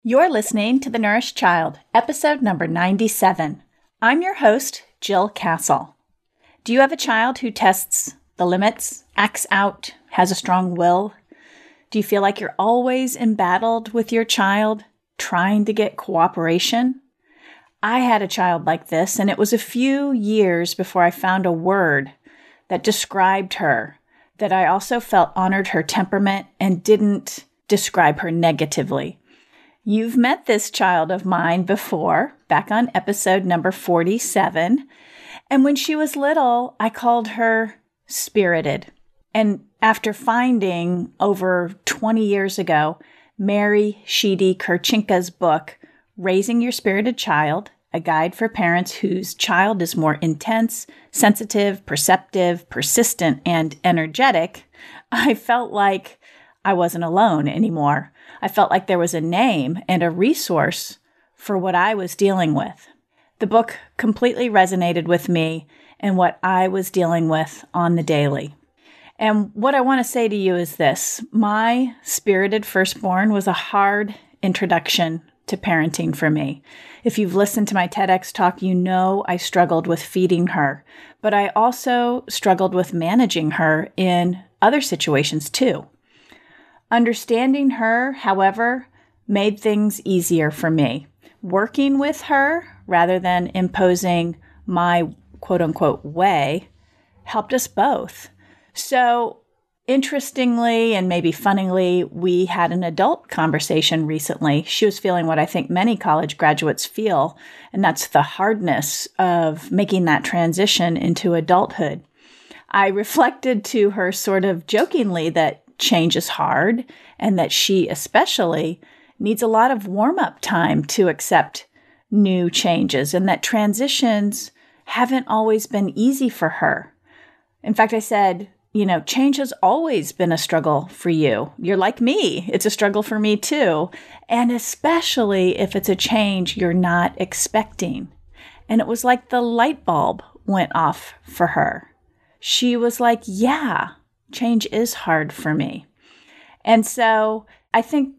You're listening to The Nourished Child, episode number 97. I'm your host, Jill Castle. Do you have a child who tests the limits, acts out, has a strong will? Do you feel like you're always embattled with your child, trying to get cooperation? I had a child like this, and it was a few years before I found a word that described her, that I also felt honored her temperament and didn't describe her negatively. You've met this child of mine before, back on episode number 47. And when she was little, I called her Spirited. And after finding over 20 years ago, Mary Sheedy Kurchinka's book, Raising Your Spirited Child, a guide for parents whose child is more intense, sensitive, perceptive, persistent, and energetic, I felt like I wasn't alone anymore. I felt like there was a name and a resource for what I was dealing with. The book completely resonated with me and what I was dealing with on the daily. And what I want to say to you is this. My spirited firstborn was a hard introduction to parenting for me. If you've listened to my TEDx talk, you know I struggled with feeding her, but I also struggled with managing her in other situations too. Understanding her, however, made things easier for me. Working with her, rather than imposing my quote-unquote way, helped us both. So, interestingly and maybe funnily, we had an adult conversation recently. She was feeling what I think many college graduates feel, and that's the hardness of making that transition into adulthood. I reflected to her sort of jokingly that change is hard and that she especially needs a lot of warm-up time to accept new changes and that transitions haven't always been easy for her. In fact, I said, change has always been a struggle for you. You're like me. It's a struggle for me too. And especially if it's a change you're not expecting. And it was like the light bulb went off for her. She was like, yeah, change is hard for me. And so I think,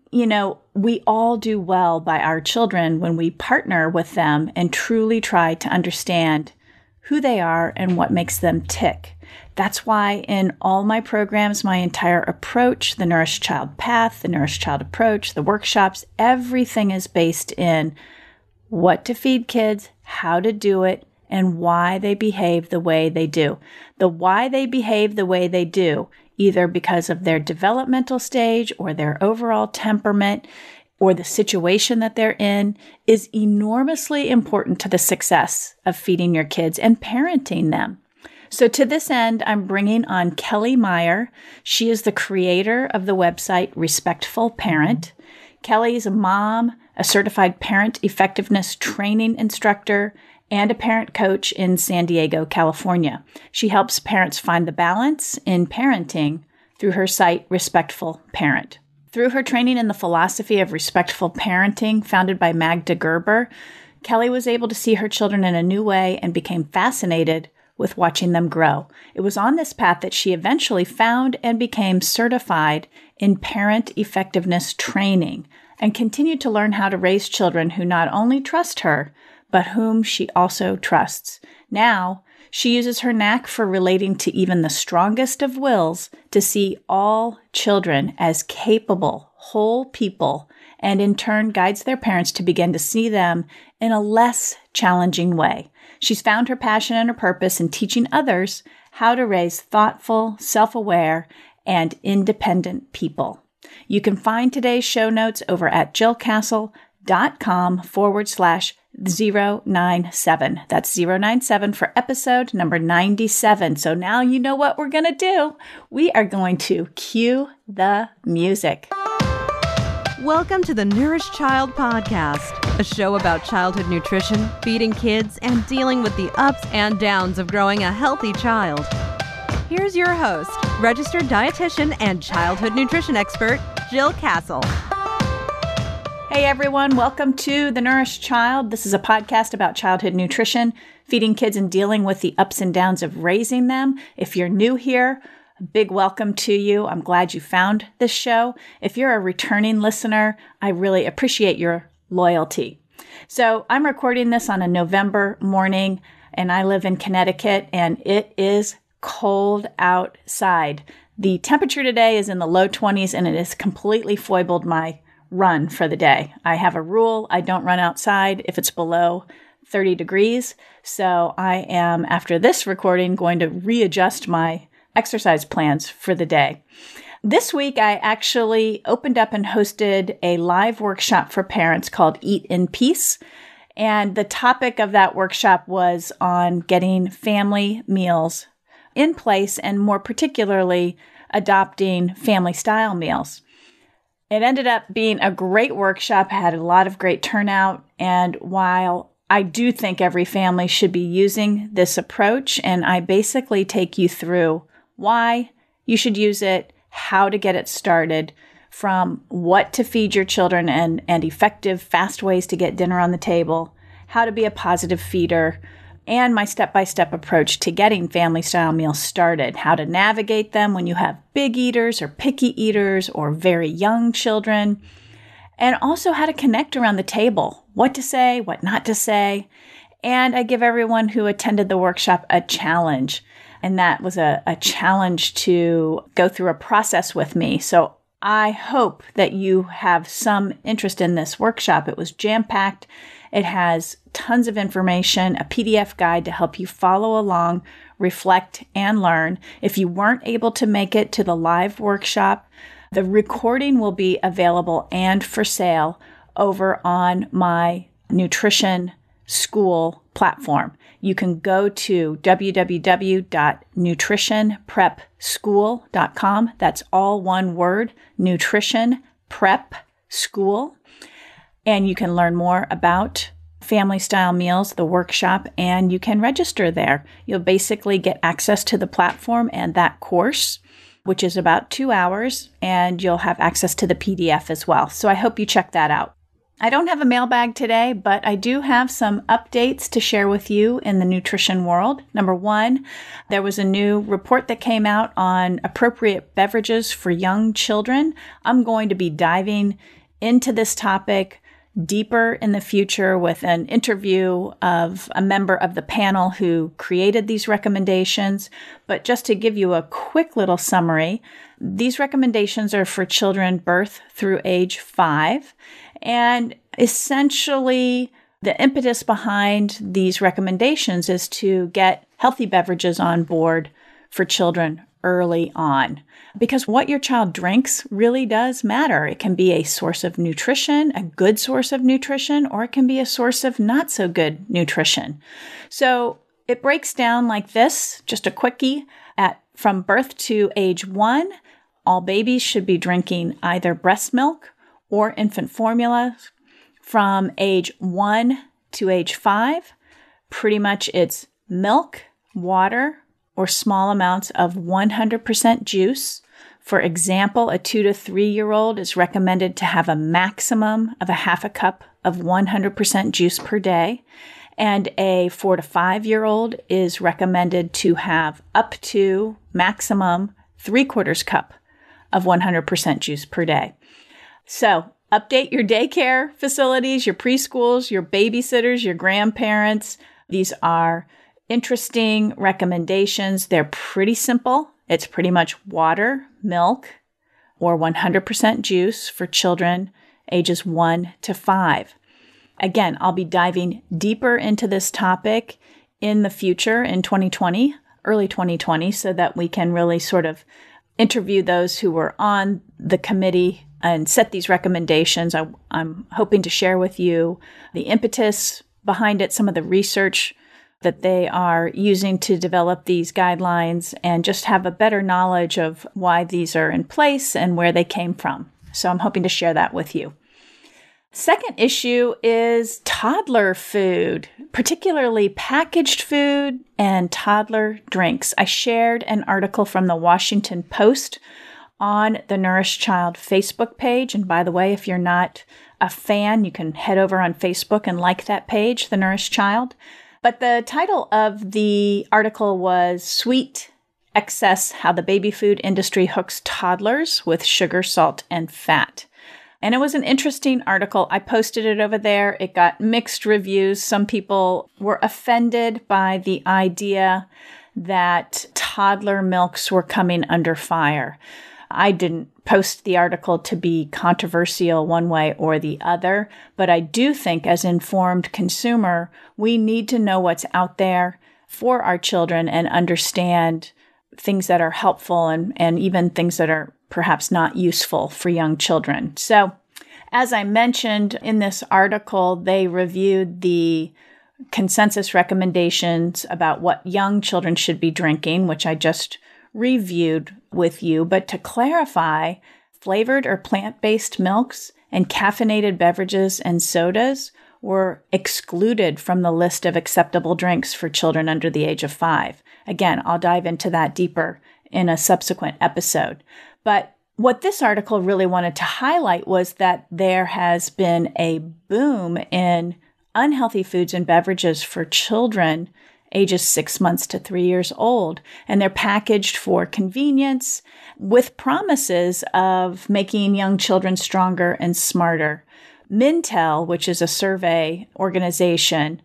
we all do well by our children when we partner with them and truly try to understand who they are and what makes them tick. That's why in all my programs, my entire approach, the Nourished Child Path, the Nourished Child Approach, the workshops, everything is based in what to feed kids, how to do it, and why they behave the way they do. The why they behave the way they do, either because of their developmental stage or their overall temperament or the situation that they're in, is enormously important to the success of feeding your kids and parenting them. So to this end, I'm bringing on Kelly Meyer. She is the creator of the website Respectful Parent. Kelly is a mom, a certified parent effectiveness training instructor, and a parent coach in San Diego, California. She helps parents find the balance in parenting through her site, Respectful Parent. Through her training in the philosophy of respectful parenting, founded by Magda Gerber, Kelly was able to see her children in a new way and became fascinated with watching them grow. It was on this path that she eventually found and became certified in parent effectiveness training and continued to learn how to raise children who not only trust her, but whom she also trusts. Now, she uses her knack for relating to even the strongest of wills to see all children as capable, whole people, and in turn guides their parents to begin to see them in a less challenging way. She's found her passion and her purpose in teaching others how to raise thoughtful, self-aware, and independent people. You can find today's show notes over at jillcastle.com/097. That's 097 for episode number 97. So now you know what we're going to do. We are going to cue the music. Welcome to the Nourished Child Podcast, a show about childhood nutrition, feeding kids, and dealing with the ups and downs of growing a healthy child. Here's your host, registered dietitian and childhood nutrition expert, Jill Castle. Hey everyone, welcome to The Nourished Child. This is a podcast about childhood nutrition, feeding kids and dealing with the ups and downs of raising them. If you're new here, A big welcome to you. I'm glad you found this show. If you're a returning listener, I really appreciate your loyalty. So I'm recording this on a November morning, and I live in Connecticut, and it is cold outside. The temperature today is in the low 20s, and it has completely foibled my run for the day. I have a rule. I don't run outside if it's below 30 degrees. So I am, after this recording, going to readjust my exercise plans for the day. This week, I actually opened up and hosted a live workshop for parents called Eat in Peace. And the topic of that workshop was on getting family meals in place and more particularly adopting family style meals. It ended up being a great workshop, had a lot of great turnout. And while I do think every family should be using this approach, and I basically take you through why you should use it, how to get it started, from what to feed your children and effective, fast ways to get dinner on the table, how to be a positive feeder, and my step-by-step approach to getting family-style meals started, how to navigate them when you have big eaters or picky eaters or very young children, and also how to connect around the table, what to say, what not to say. And I give everyone who attended the workshop a challenge. And that was a challenge to go through a process with me. So I hope that you have some interest in this workshop. It was jam-packed. It has tons of information, a PDF guide to help you follow along, reflect, and learn. If you weren't able to make it to the live workshop, the recording will be available and for sale over on my Nutrition School platform. You can go to www.nutritionprepschool.com. That's all one word, Nutrition Prep School. And you can learn more about family style meals, the workshop, and you can register there. You'll basically get access to the platform and that course, which is about 2 hours, and you'll have access to the PDF as well. So I hope you check that out. I don't have a mailbag today, but I do have some updates to share with you in the nutrition world. Number one, there was a new report that came out on appropriate beverages for young children. I'm going to be diving into this topic deeper in the future with an interview of a member of the panel who created these recommendations. But just to give you a quick little summary, these recommendations are for children birth through age 5. And essentially, the impetus behind these recommendations is to get healthy beverages on board for children early on. Because what your child drinks really does matter. It can be a source of nutrition, a good source of nutrition, or it can be a source of not so good nutrition. So it breaks down like this, just a quickie. From birth to age 1, all babies should be drinking either breast milk or infant formula. From age 1 to age 5, pretty much it's milk, water, or small amounts of 100% juice. For example, a 2 to 3-year-old is recommended to have a maximum of a half a cup of 100% juice per day. And a 4 to 5-year-old is recommended to have up to maximum 3/4 cup of 100% juice per day. So update your daycare facilities, your preschools, your babysitters, your grandparents. These are interesting recommendations. They're pretty simple. It's pretty much water, milk, or 100% juice for children ages 1 to 5. Again, I'll be diving deeper into this topic in the future in 2020, early 2020, so that we can really sort of interview those who were on the committee and set these recommendations. I'm hoping to share with you the impetus behind it, some of the research that they are using to develop these guidelines, and just have a better knowledge of why these are in place and where they came from. So I'm hoping to share that with you. Second issue is toddler food, particularly packaged food and toddler drinks. I shared an article from the Washington Post on the Nourished Child Facebook page. And by the way, if you're not a fan, you can head over on Facebook and like that page, The Nourished Child. But the title of the article was Sweet how the baby food industry hooks toddlers with sugar, salt, and fat. And it was an interesting article. I posted it over there. It got mixed reviews. Some people were offended by the idea that toddler milks were coming under fire. I didn't post the article to be controversial one way or the other, but I do think as informed consumer, we need to know what's out there for our children and understand things that are helpful and even things that are perhaps not useful for young children. So, as I mentioned in this article, they reviewed the consensus recommendations about what young children should be drinking, which I just reviewed with you. But to clarify, flavored or plant-based milks and caffeinated beverages and sodas were excluded from the list of acceptable drinks for children under the age of 5. Again, I'll dive into that deeper in a subsequent episode. But what this article really wanted to highlight was that there has been a boom in unhealthy foods and beverages for children ages 6 months to 3 years old. And they're packaged for convenience with promises of making young children stronger and smarter. Mintel, which is a survey organization,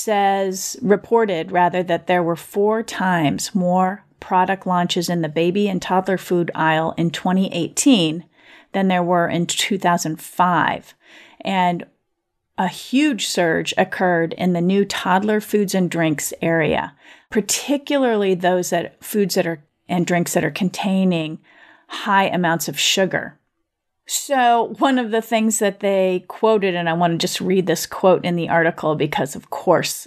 reported that there were 4 times more product launches in the baby and toddler food aisle in 2018 than there were in 2005. And a huge surge occurred in the new toddler foods and drinks area, particularly foods and drinks that are containing high amounts of sugar. So one of the things that they quoted, and I want to just read this quote in the article because, of course,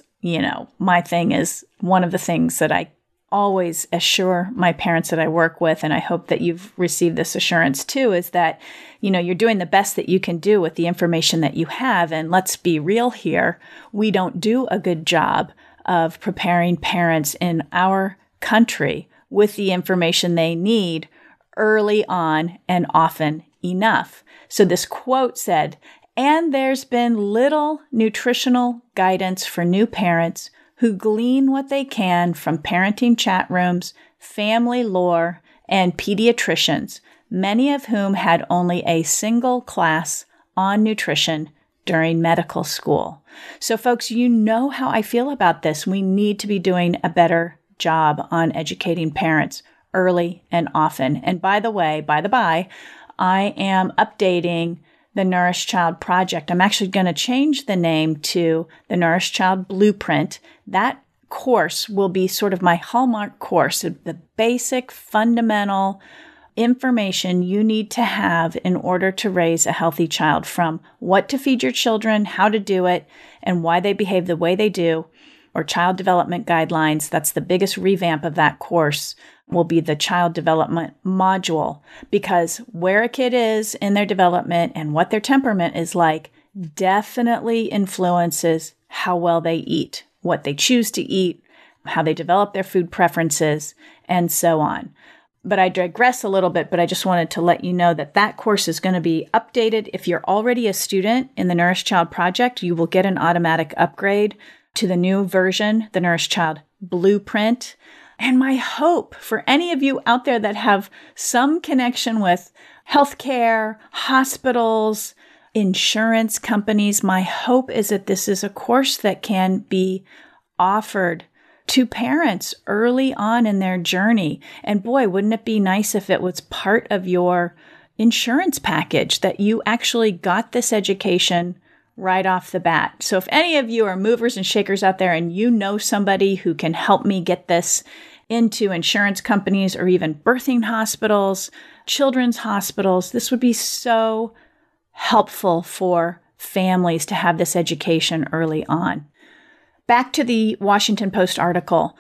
my thing is one of the things that I always assure my parents that I work with, and I hope that you've received this assurance too, is that, you're doing the best that you can do with the information that you have. And let's be real here. We don't do a good job of preparing parents in our country with the information they need early on and often enough. So this quote said, "And there's been little nutritional guidance for new parents who glean what they can from parenting chat rooms, family lore, and pediatricians, many of whom had only a single class on nutrition during medical school." So folks, you know how I feel about this. We need to be doing a better job on educating parents early and often. And by the by, I am updating the Nourish Child Project. I'm actually going to change the name to the Nourish Child Blueprint. That course will be sort of my hallmark course of the basic fundamental information you need to have in order to raise a healthy child, from what to feed your children, how to do it, and why they behave the way they do, or child development guidelines. That's the biggest revamp of that course, will be the child development module, because where a kid is in their development and what their temperament is like definitely influences how well they eat, what they choose to eat, how they develop their food preferences, and so on. But I digress a little bit, but I just wanted to let you know that that course is going to be updated. If you're already a student in the Nourish Child Project, you will get an automatic upgrade to the new version, the Nourish Child Blueprint. And my hope for any of you out there that have some connection with healthcare, hospitals, insurance companies, my hope is that this is a course that can be offered to parents early on in their journey. And boy, wouldn't it be nice if it was part of your insurance package, that you actually got this education right off the bat. So if any of you are movers and shakers out there and you know somebody who can help me get this into insurance companies or even birthing hospitals, children's hospitals, this would be so helpful for families to have this education early on. Back to the Washington Post article,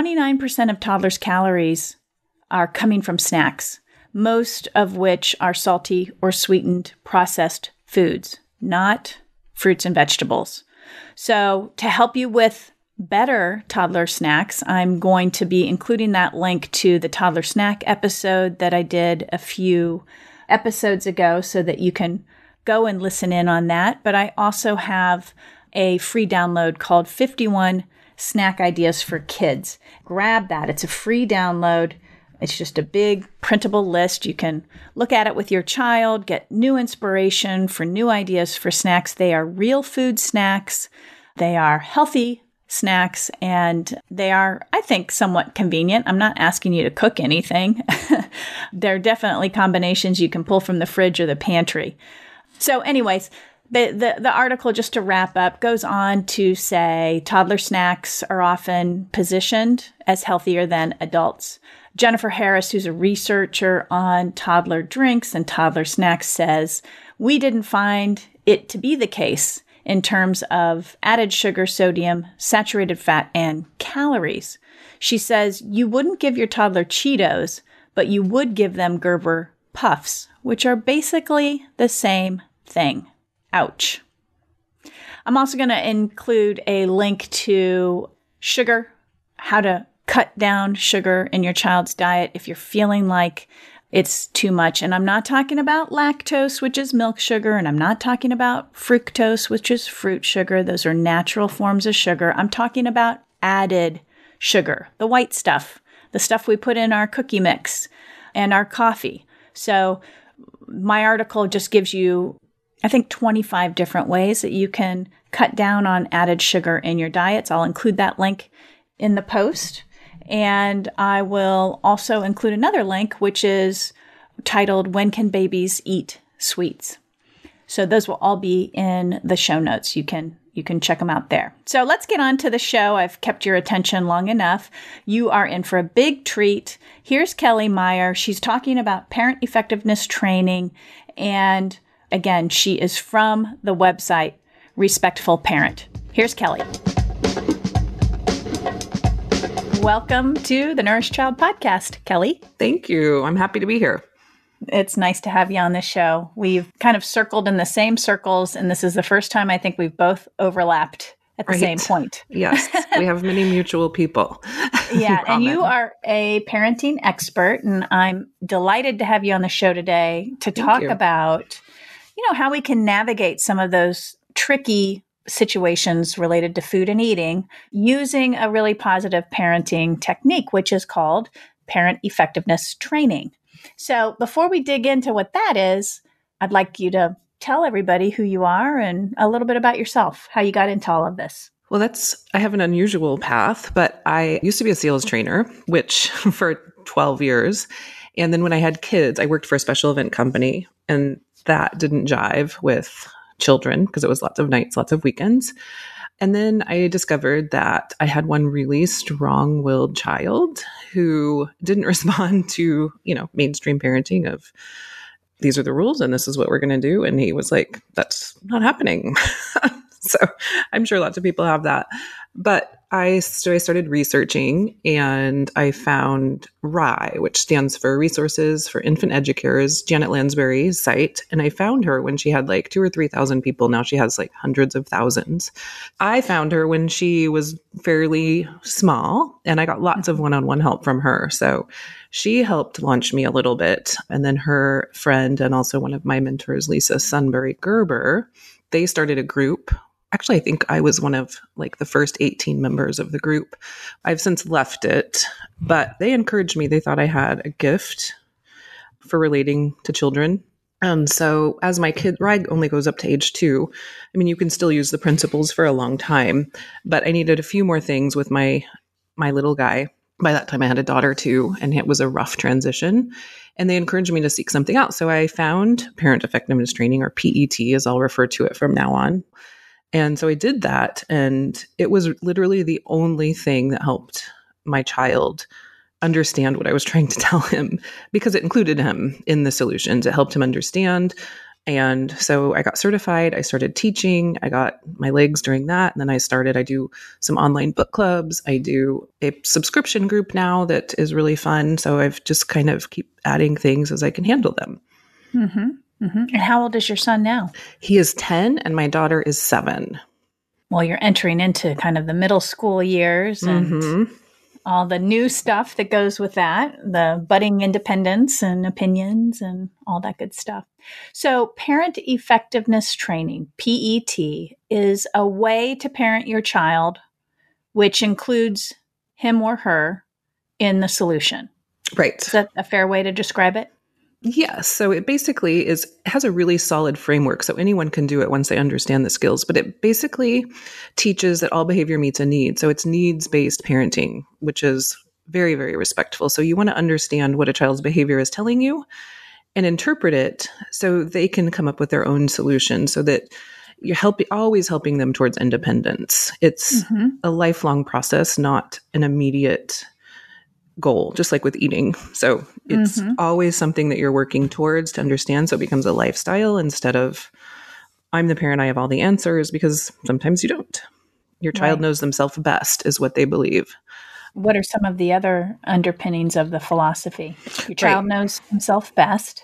29% of toddlers' calories are coming from snacks, most of which are salty or sweetened processed foods, not fruits and vegetables. So to help you with better toddler snacks, I'm going to be including that link to the toddler snack episode that I did a few episodes ago so that you can go and listen in on that. But I also have a free download called 51 snack ideas for kids. Grab that. It's a free download. It's just a big printable list. You can look at it with your child, get new inspiration for new ideas for snacks. They are real food snacks. They are healthy snacks, and they are, I think, somewhat convenient. I'm not asking you to cook anything. They're definitely combinations you can pull from the fridge or the pantry. So anyways, the article, just to wrap up, goes on to say toddler snacks are often positioned as healthier than adults. Jennifer Harris, who's a researcher on toddler drinks and toddler snacks, says, "We didn't find it to be the case in terms of added sugar, sodium, saturated fat, and calories." She says, "You wouldn't give your toddler Cheetos, but you would give them Gerber Puffs, which are basically the same thing." Ouch. I'm also going to include a link to sugar, how to cut down sugar in your child's diet if you're feeling like it's too much. And I'm not talking about lactose, which is milk sugar, and I'm not talking about fructose, which is fruit sugar. Those are natural forms of sugar. I'm talking about added sugar, the white stuff, the stuff we put in our cookie mix and our coffee. So my article just gives you, I think, 25 different ways that you can cut down on added sugar in your diets. I'll include that link in the post. And I will also include another link, which is titled, "When Can Babies Eat Sweets?" So those will all be in the show notes. You can check them out there. So let's get on to the show. I've kept your attention long enough. You are in for a big treat. Here's Kelly Meyer. She's talking about parent effectiveness training. And again, she is from the website Respectful Parent. Here's Kelly. Welcome to the Nourished Child Podcast, Kelly. Thank you. I'm happy to be here. It's nice to have you on this show. We've kind of circled in the same circles, and this is the first time I think we've both overlapped at the same point. Yes, we have many mutual people. Yeah, and you are a parenting expert, and I'm delighted to have you on the show today to talk about, how we can navigate some of those tricky situations related to food and eating using a really positive parenting technique, which is called parent effectiveness training. So before we dig into what that is, I'd like you to tell everybody who you are and a little bit about yourself, how you got into all of this. Well, I have an unusual path, but I used to be a sales trainer, which for 12 years. And then when I had kids, I worked for a special event company, and that didn't jive with children because it was lots of nights, lots of weekends. And then I discovered that I had one really strong-willed child who didn't respond to, mainstream parenting of these are the rules and this is what we're going to do. And he was like, that's not happening. So I'm sure lots of people have that. But I started researching, and I found RIE, which stands for Resources for Infant Educators, Janet Lansbury's site. And I found her when she had like 2,000 or 3,000 people. Now she has like hundreds of thousands. I found her when she was fairly small, and I got lots of one-on-one help from her. So she helped launch me a little bit. And then her friend and also one of my mentors, Lisa Sunbury Gerber, they started a group. Actually, I think I was one of like the first 18 members of the group. I've since left it, but they encouraged me. They thought I had a gift for relating to children. And so as my kid, RIE only goes up to age 2. I mean, you can still use the principles for a long time, but I needed a few more things with my little guy. By that time I had a daughter too, and it was a rough transition. And they encouraged me to seek something out. So I found parent effectiveness training, or PET as I'll refer to it from now on. And so I did that, and it was literally the only thing that helped my child understand what I was trying to tell him, because it included him in the solutions. It helped him understand. And so I got certified. I started teaching. I got my legs doing that. And then I do some online book clubs. I do a subscription group now that is really fun. So I've just kind of keep adding things as I can handle them. Mm-hmm. Mm-hmm. And how old is your son now? He is 10 and my daughter is 7. Well, you're entering into kind of the middle school years and all the new stuff that goes with that, the budding independence and opinions and all that good stuff. So parent effectiveness training, PET, is a way to parent your child which includes him or her in the solution. Right. Is that a fair way to describe it? Yes. So it basically has a really solid framework. So anyone can do it once they understand the skills, but it basically teaches that all behavior meets a need. So it's needs-based parenting, which is very, very respectful. So you want to understand what a child's behavior is telling you and interpret it so they can come up with their own solution, so that you're always helping them towards independence. It's a lifelong process, not an immediate goal, just like with eating. So it's always something that you're working towards to understand. So it becomes a lifestyle instead of, I'm the parent, I have all the answers, because sometimes you don't. Your child knows themselves best, is what they believe. What are some of the other underpinnings of the philosophy? Your child knows himself best.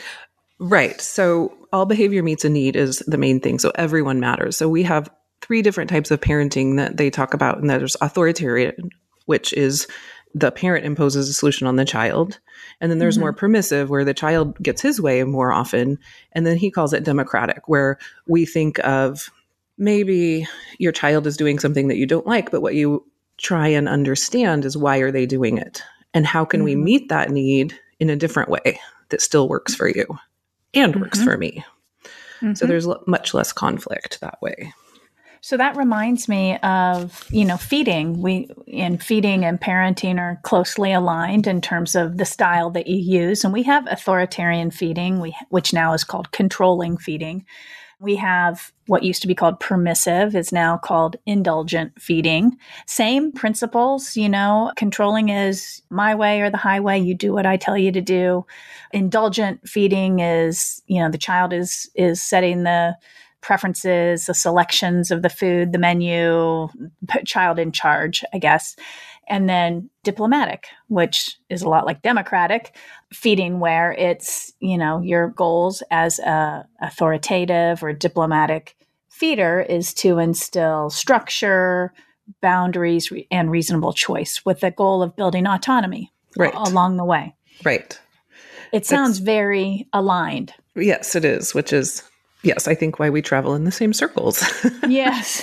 Right. So all behavior meets a need is the main thing. So everyone matters. So we have 3 different types of parenting that they talk about. And there's authoritarian, which is the parent imposes a solution on the child. And then there's more permissive, where the child gets his way more often. And then he calls it democratic, where we think of maybe your child is doing something that you don't like, but what you try and understand is, why are they doing it? And how can we meet that need in a different way that still works for you and works for me? So there's much less conflict that way. So that reminds me of, feeding. Feeding and parenting are closely aligned in terms of the style that you use. And we have authoritarian feeding, which now is called controlling feeding. We have what used to be called permissive, is now called indulgent feeding. Same principles, controlling is my way or the highway. You do what I tell you to do. Indulgent feeding is, the child is setting the preferences, the selections of the food, the menu, child in charge, I guess. And then diplomatic, which is a lot like democratic feeding, where it's, your goals as a authoritative or diplomatic feeder is to instill structure, boundaries, and reasonable choice, with the goal of building autonomy along the way. Right. It sounds very aligned. Yes, it is, which is, yes, I think why we travel in the same circles. Yes.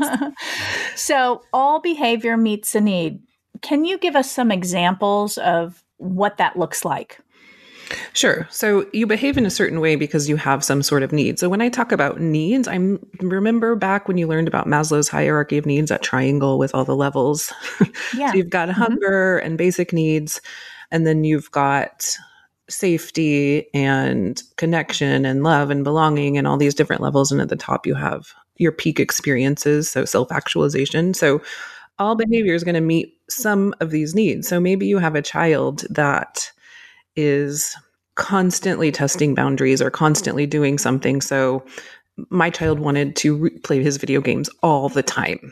So all behavior meets a need. Can you give us some examples of what that looks like? Sure. So you behave in a certain way because you have some sort of need. So when I talk about needs, I remember back when you learned about Maslow's hierarchy of needs, that triangle with all the levels. Yeah. So you've got hunger and basic needs, and then you've got safety and connection and love and belonging and all these different levels. And at the top, you have your peak experiences, so self-actualization. So all behavior is going to meet some of these needs. So maybe you have a child that is constantly testing boundaries or constantly doing something. So my child wanted to play his video games all the time.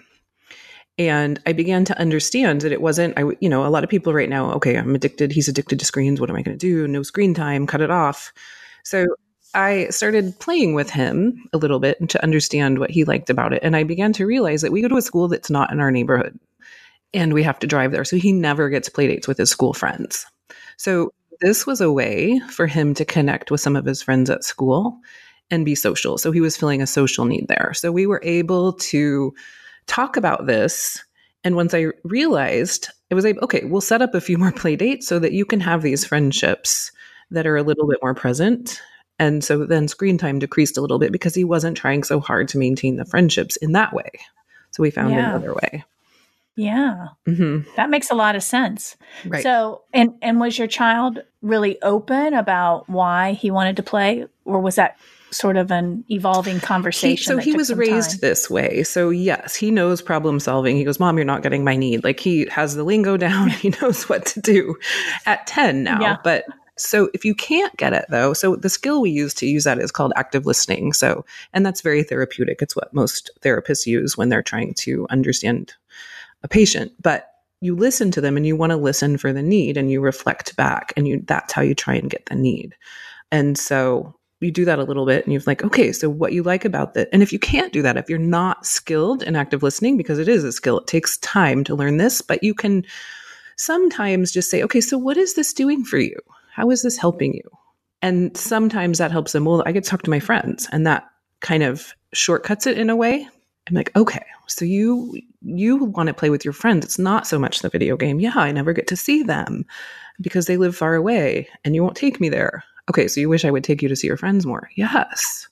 And I began to understand that it wasn't, a lot of people right now, okay, I'm addicted. He's addicted to screens. What am I going to do? No screen time, cut it off. So I started playing with him a little bit and to understand what he liked about it. And I began to realize that we go to a school that's not in our neighborhood and we have to drive there. So he never gets play dates with his school friends. So this was a way for him to connect with some of his friends at school and be social. So he was feeling a social need there. So we were able to talk about this. And once I realized, I was able, okay, we'll set up a few more play dates so that you can have these friendships that are a little bit more present. And so then screen time decreased a little bit because he wasn't trying so hard to maintain the friendships in that way. So we found another way. Yeah. That makes a lot of sense. Right. So, and was your child really open about why he wanted to play, or was that sort of an evolving conversation? He was raised this way. So yes, he knows problem solving. He goes, Mom, you're not getting my need. Like, he has the lingo down. He knows what to do at 10 now. Yeah. But so if you can't get it though, so the skill we use to use that is called active listening. So, and that's very therapeutic. It's what most therapists use when they're trying to understand a patient, but you listen to them and you want to listen for the need and you reflect back and that's how you try and get the need. And so you do that a little bit and you're like, okay, so what you like about that. And if you can't do that, if you're not skilled in active listening, because it is a skill, it takes time to learn this, but you can sometimes just say, okay, so what is this doing for you? How is this helping you? And sometimes that helps them. Well, I get to talk to my friends, and that kind of shortcuts it in a way. I'm like, okay, so you want to play with your friends. It's not so much the video game. Yeah, I never get to see them because they live far away and you won't take me there. Okay, so you wish I would take you to see your friends more. Yes.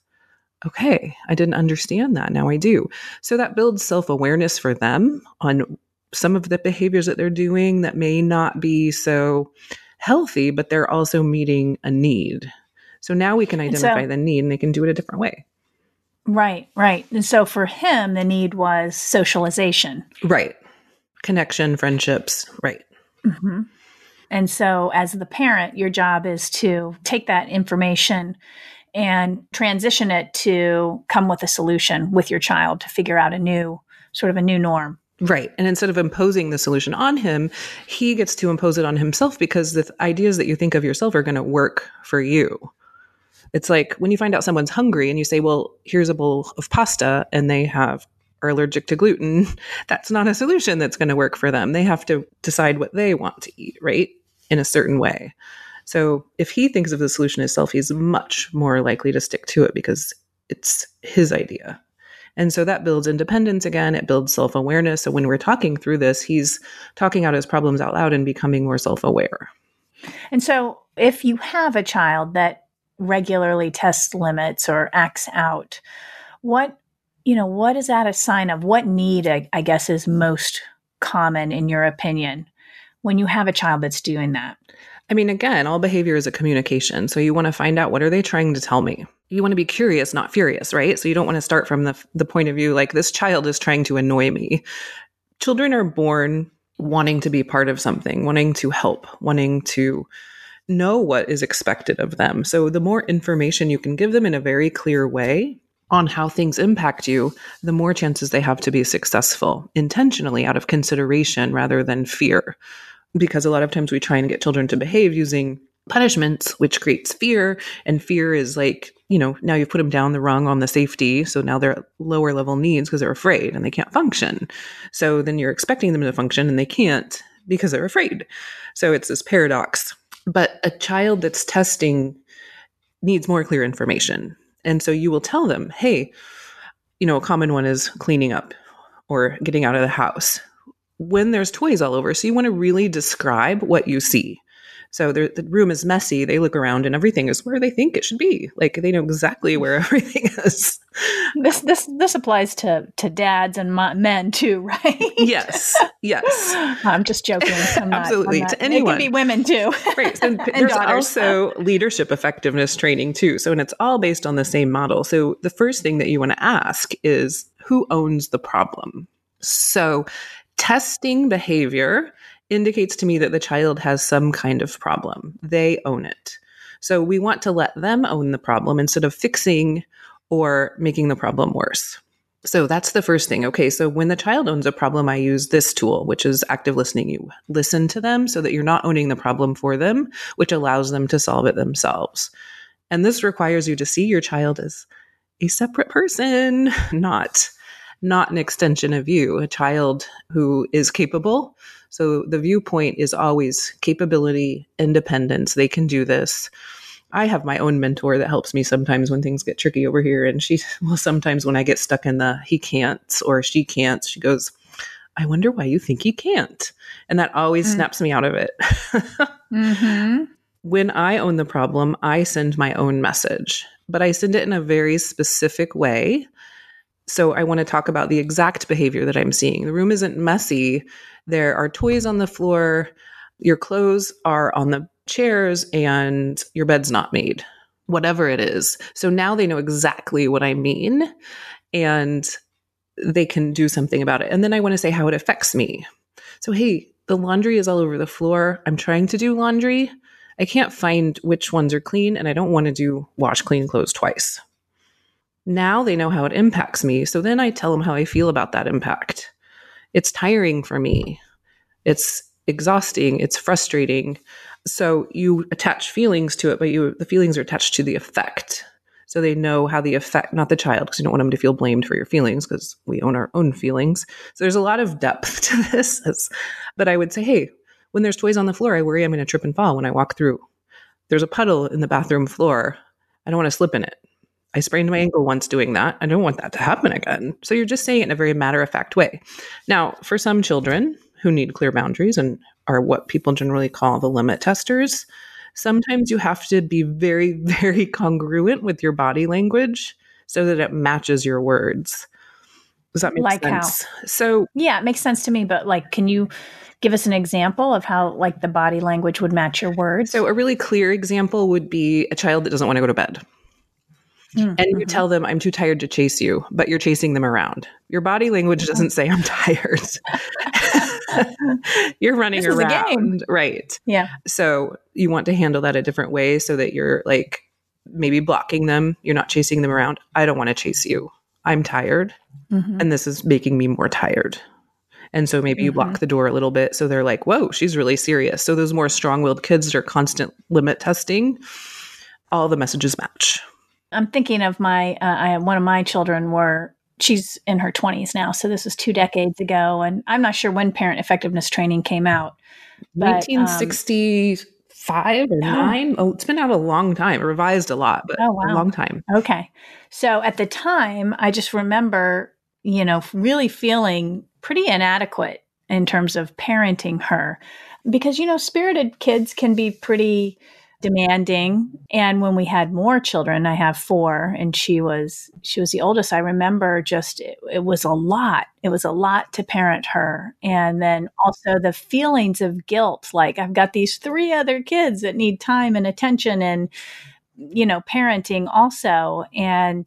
Okay, I didn't understand that. Now I do. So that builds self-awareness for them on some of the behaviors that they're doing that may not be so healthy, but they're also meeting a need. So now we can identify the need and they can do it a different way. Right, right. And so for him, the need was socialization. Right. Connection, friendships. Right. Mm-hmm. And so as the parent, your job is to take that information and transition it to come with a solution with your child to figure out a new norm. Right. And instead of imposing the solution on him, he gets to impose it on himself because the ideas that you think of yourself are going to work for you. It's like when you find out someone's hungry and you say, well, here's a bowl of pasta and they are allergic to gluten. That's not a solution that's going to work for them. They have to decide what they want to eat, right? In a certain way. So if he thinks of the solution himself, he's much more likely to stick to it because it's his idea. And so that builds independence again. It builds self-awareness. So when we're talking through this, he's talking out his problems out loud and becoming more self-aware. And so if you have a child that regularly tests limits or acts out, what is that a sign of? What need, I guess, is most common in your opinion when you have a child that's doing that? I mean, again, all behavior is a communication. So you want to find out, what are they trying to tell me? You want to be curious, not furious, right? So you don't want to start from the point of view like this child is trying to annoy me. Children are born wanting to be part of something, wanting to help, wanting to know what is expected of them. So the more information you can give them in a very clear way on how things impact you, the more chances they have to be successful intentionally out of consideration rather than fear. Because a lot of times we try and get children to behave using punishments, which creates fear. And fear is like, now you've put them down the rung on the safety. So now they're at lower level needs because they're afraid and they can't function. So then you're expecting them to function and they can't because they're afraid. So it's this paradox. But a child that's testing needs more clear information. And so you will tell them, hey, a common one is cleaning up or getting out of the house when there's toys all over. So you want to really describe what you see. So the room is messy. They look around and everything is where they think it should be. Like they know exactly where everything is. This applies to dads and men too, right? Yes. I'm just joking. Absolutely. To anyone. It can be women too. Right. So there's daughters. Also leadership effectiveness training too. So, and it's all based on the same model. So the first thing that you want to ask is, who owns the problem? So testing behavior indicates to me that the child has some kind of problem. They own it. So we want to let them own the problem instead of fixing or making the problem worse. So that's the first thing. Okay, so when the child owns a problem, I use this tool, which is active listening. You listen to them so that you're not owning the problem for them, which allows them to solve it themselves. And this requires you to see your child as a separate person, not an extension of you, a child who is capable. So the viewpoint is always capability, independence. They can do this. I have my own mentor that helps me sometimes when things get tricky over here. And sometimes when I get stuck in the he can't or she can't, she goes, I wonder why you think he can't. And that always snaps me out of it. Mm-hmm. When I own the problem, I send my own message, but I send it in a very specific way. So I want to talk about the exact behavior that I'm seeing. The room isn't messy. There are toys on the floor. Your clothes are on the chairs and your bed's not made, whatever it is. So now they know exactly what I mean and they can do something about it. And then I want to say how it affects me. So, hey, the laundry is all over the floor. I'm trying to do laundry. I can't find which ones are clean and I don't want to do wash clean clothes twice. Now they know how it impacts me. So then I tell them how I feel about that impact. It's tiring for me. It's exhausting. It's frustrating. So you attach feelings to it, but the feelings are attached to the effect. So they know how the effect, not the child, because you don't want them to feel blamed for your feelings because we own our own feelings. So there's a lot of depth to this. But I would say, hey, when there's toys on the floor, I worry I'm going to trip and fall when I walk through. There's a puddle in the bathroom floor. I don't want to slip in it. I sprained my ankle once doing that. I don't want that to happen again. So you're just saying it in a very matter-of-fact way. Now, for some children who need clear boundaries and are what people generally call the limit testers, sometimes you have to be very, very congruent with your body language so that it matches your words. Does that make sense? How? So yeah, it makes sense to me. But like, can you give us an example of how like the body language would match your words? So a really clear example would be a child that doesn't want to go to bed. And you tell them, I'm too tired to chase you, but you're chasing them around. Your body language doesn't say, I'm tired. You're running around. A game. Right. Yeah. So you want to handle that a different way so that you're like maybe blocking them. You're not chasing them around. I don't want to chase you. I'm tired. And this is making me more tired. And so maybe you block the door a little bit. So they're like, whoa, she's really serious. So those more strong-willed kids that are constant limit testing, all the messages match. I'm thinking of my, one of my children she's in her 20s now. So this was 2 decades ago. And I'm not sure when parent effectiveness training came out. 1965 or 9. Oh, it's been out a long time. Revised a lot, but a long time. Okay. So at the time, I just remember, really feeling pretty inadequate in terms of parenting her because, spirited kids can be pretty demanding. And when we had more children, I have 4 and she was the oldest. I remember just, it was a lot. It was a lot to parent her. And then also the feelings of guilt, like I've got these 3 other kids that need time and attention and, parenting also. And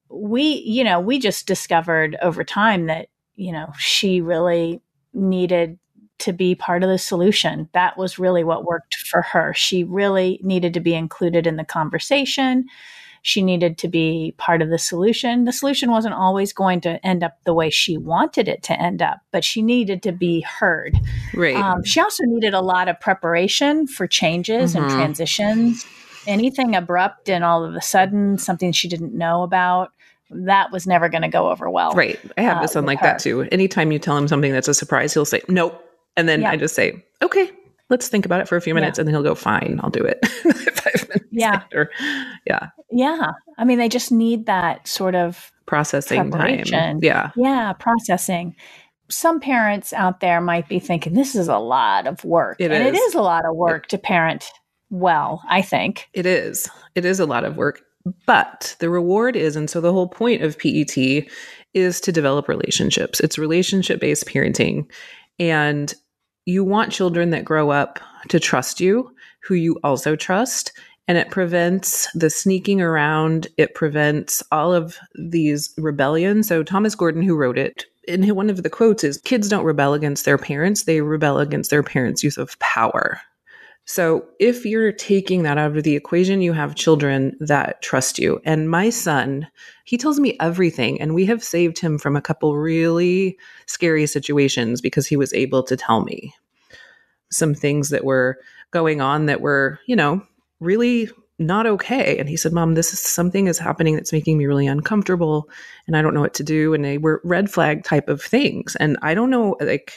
we just discovered over time that, she really needed to be part of the solution. That was really what worked for her. She really needed to be included in the conversation. She needed to be part of the solution. The solution wasn't always going to end up the way she wanted it to end up, but she needed to be heard. Right. She also needed a lot of preparation for changes and transitions. Anything abrupt and all of a sudden something she didn't know about, that was never going to go over well. Right. I have a son like that too. Anytime you tell him something that's a surprise, he'll say, nope. And then I just say, okay, let's think about it for a few minutes. And then he'll go, fine, I'll do it. 5 minutes later. Yeah. Yeah. I mean, they just need that sort of processing time. Yeah. Yeah. Processing. Some parents out there might be thinking, this is a lot of work. It is a lot of work to parent well, I think. It is. It is a lot of work. But the reward is, and so the whole point of PET is to develop relationships. It's relationship-based parenting. And you want children that grow up to trust you, who you also trust. And it prevents the sneaking around. It prevents all of these rebellions. So Thomas Gordon, who wrote it, in one of the quotes is, kids don't rebel against their parents. They rebel against their parents' use of power. So if you're taking that out of the equation, you have children that trust you. And my son, he tells me everything. And we have saved him from a couple really scary situations because he was able to tell me some things that were going on that were, really not okay. And he said, Mom, something is happening that's making me really uncomfortable. And I don't know what to do. And they were red flag type of things. And I don't know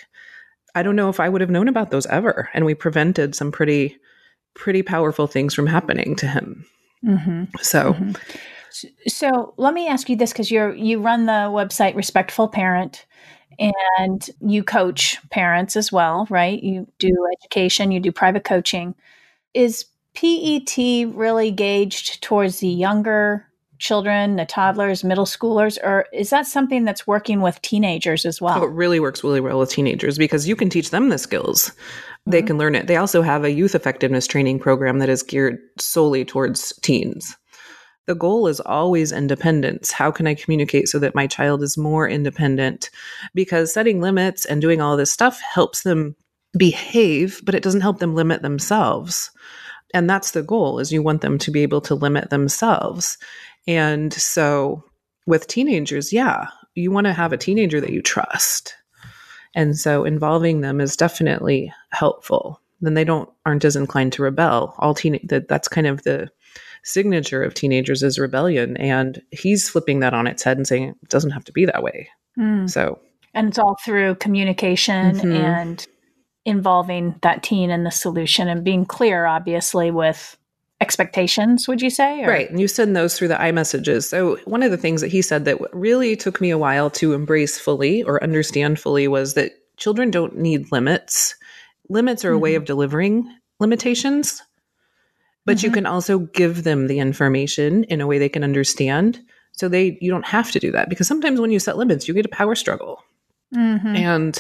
if I would have known about those ever. And we prevented some pretty powerful things from happening to him. So let me ask you this, because you run the website Respectful Parent and you coach parents as well, right? You do education, you do private coaching. Is PET really gauged towards the younger children, the toddlers, middle schoolers, or is that something that's working with teenagers as well? Oh, it really works really well with teenagers because you can teach them the skills. They can learn it. They also have a youth effectiveness training program that is geared solely towards teens. The goal is always independence. How can I communicate so that my child is more independent? Because setting limits and doing all this stuff helps them behave, but it doesn't help them limit themselves. And that's the goal, is you want them to be able to limit themselves. And so with teenagers, you want to have a teenager that you trust. And so involving them is definitely helpful. Then they aren't as inclined to rebel. That's kind of the signature of teenagers is rebellion. And he's flipping that on its head and saying it doesn't have to be that way. And it's all through communication and involving that teen in the solution and being clear, obviously, with expectations, would you say? Or? Right. And you send those through the iMessages. So one of the things that he said that really took me a while to embrace fully or understand fully was that children don't need limits. Limits are a way of delivering limitations, but you can also give them the information in a way they can understand. So you don't have to do that, because sometimes when you set limits, you get a power struggle. And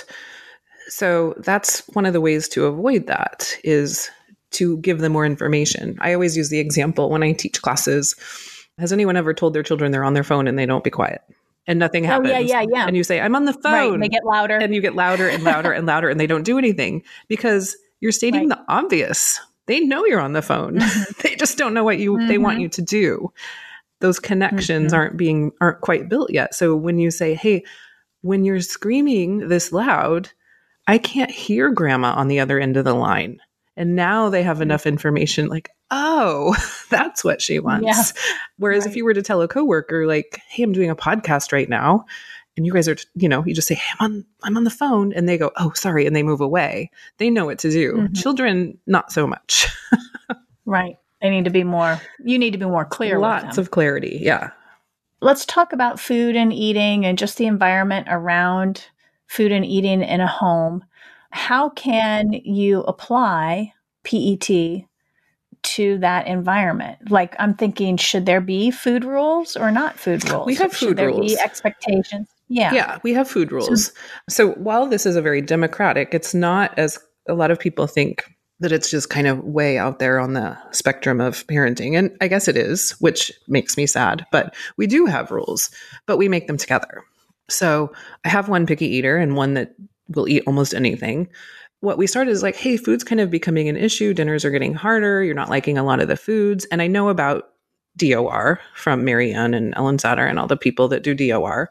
so that's one of the ways to avoid that, is to give them more information. I always use the example when I teach classes. Has anyone ever told their children they're on their phone and they don't be quiet and nothing happens? Yeah. And you say, I'm on the phone. Right, and they get louder. And you get louder and louder and louder, and they don't do anything because you're stating the obvious. They know you're on the phone. They just don't know what they want you to do. Those connections aren't quite built yet. So when you say, hey, when you're screaming this loud, I can't hear grandma on the other end of the line. And now they have enough information like, oh, that's what she wants. Yeah. Whereas if you were to tell a coworker, like, hey, I'm doing a podcast right now, and you guys are, you just say, hey, I'm on the phone, and they go, oh, sorry, and they move away. They know what to do. Children, not so much. Right. You need to be more clear. Lots of clarity. Yeah. Let's talk about food and eating and just the environment around food and eating in a home. How can you apply PET to that environment? Like, I'm thinking, should there be food rules or not food rules? We have food rules. Should there be expectations? Yeah, we have food rules. So while this is a very democratic, it's not, as a lot of people think, that it's just kind of way out there on the spectrum of parenting. And I guess it is, which makes me sad. But we do have rules, but we make them together. So I have one picky eater and one that will eat almost anything. What we started is like, hey, food's kind of becoming an issue. Dinners are getting harder. You're not liking a lot of the foods. And I know about DOR from Marianne and Ellen Satter and all the people that do DOR.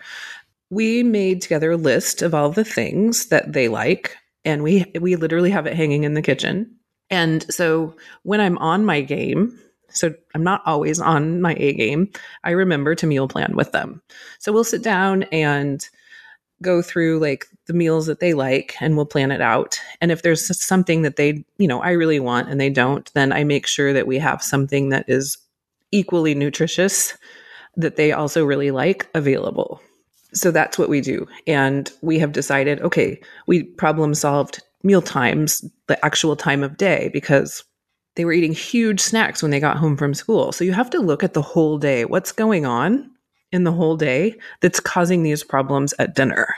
We made together a list of all the things that they like. And we literally have it hanging in the kitchen. And so when I'm on my game, so I'm not always on my A game, I remember to meal plan with them. So we'll sit down and go through like the meals that they like, and we'll plan it out. And if there's something that they, I really want and they don't, then I make sure that we have something that is equally nutritious that they also really like available. So that's what we do. And we have decided, okay, we problem solved meal times, the actual time of day, because they were eating huge snacks when they got home from school. So you have to look at the whole day. What's going on in the whole day that's causing these problems at dinner?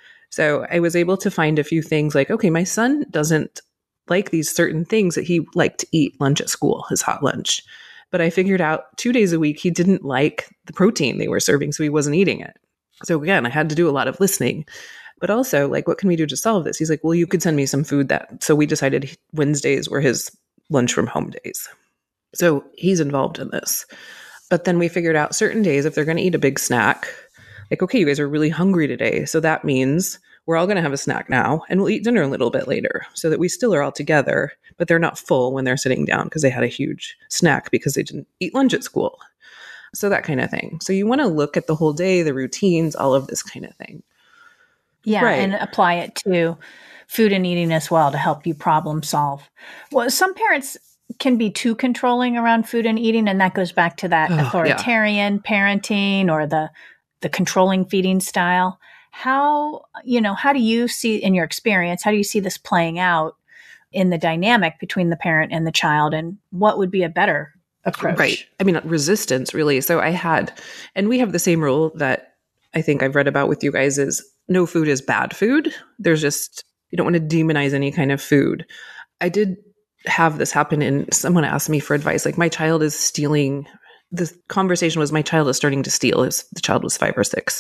So I was able to find a few things like, okay, my son doesn't like these certain things that he liked to eat lunch at school, his hot lunch. But I figured out 2 days a week, he didn't like the protein they were serving, so he wasn't eating it. So again, I had to do a lot of listening, but also like, what can we do to solve this? He's like, well, you could send me some food so we decided Wednesdays were his lunch from home days. So he's involved in this. But then we figured out certain days, if they're going to eat a big snack, like, okay, you guys are really hungry today. So that means we're all going to have a snack now, and we'll eat dinner a little bit later so that we still are all together, but they're not full when they're sitting down because they had a huge snack because they didn't eat lunch at school. So that kind of thing. So you want to look at the whole day, the routines, all of this kind of thing. Yeah, right. And apply it to food and eating as well to help you problem solve. Well, some parents can be too controlling around food and eating, and that goes back to that authoritarian parenting or the controlling feeding style. How do you see, in your experience, how do you see this playing out in the dynamic between the parent and the child, and what would be a better approach? Right. I mean, resistance, really. So and we have the same rule that I think I've read about with you guys, is no food is bad food. There's just, you don't want to demonize any kind of food. I did have this happen, and someone asked me for advice. Like, my child is stealing. The conversation was, my child is starting to steal. The child was 5 or 6.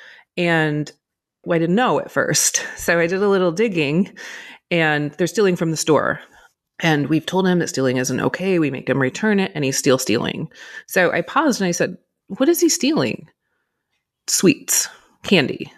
And I didn't know at first. So I did a little digging, and they're stealing from the store. And we've told him that stealing isn't okay. We make him return it, and he's still stealing. So I paused and I said, what is he stealing? Sweets, candy.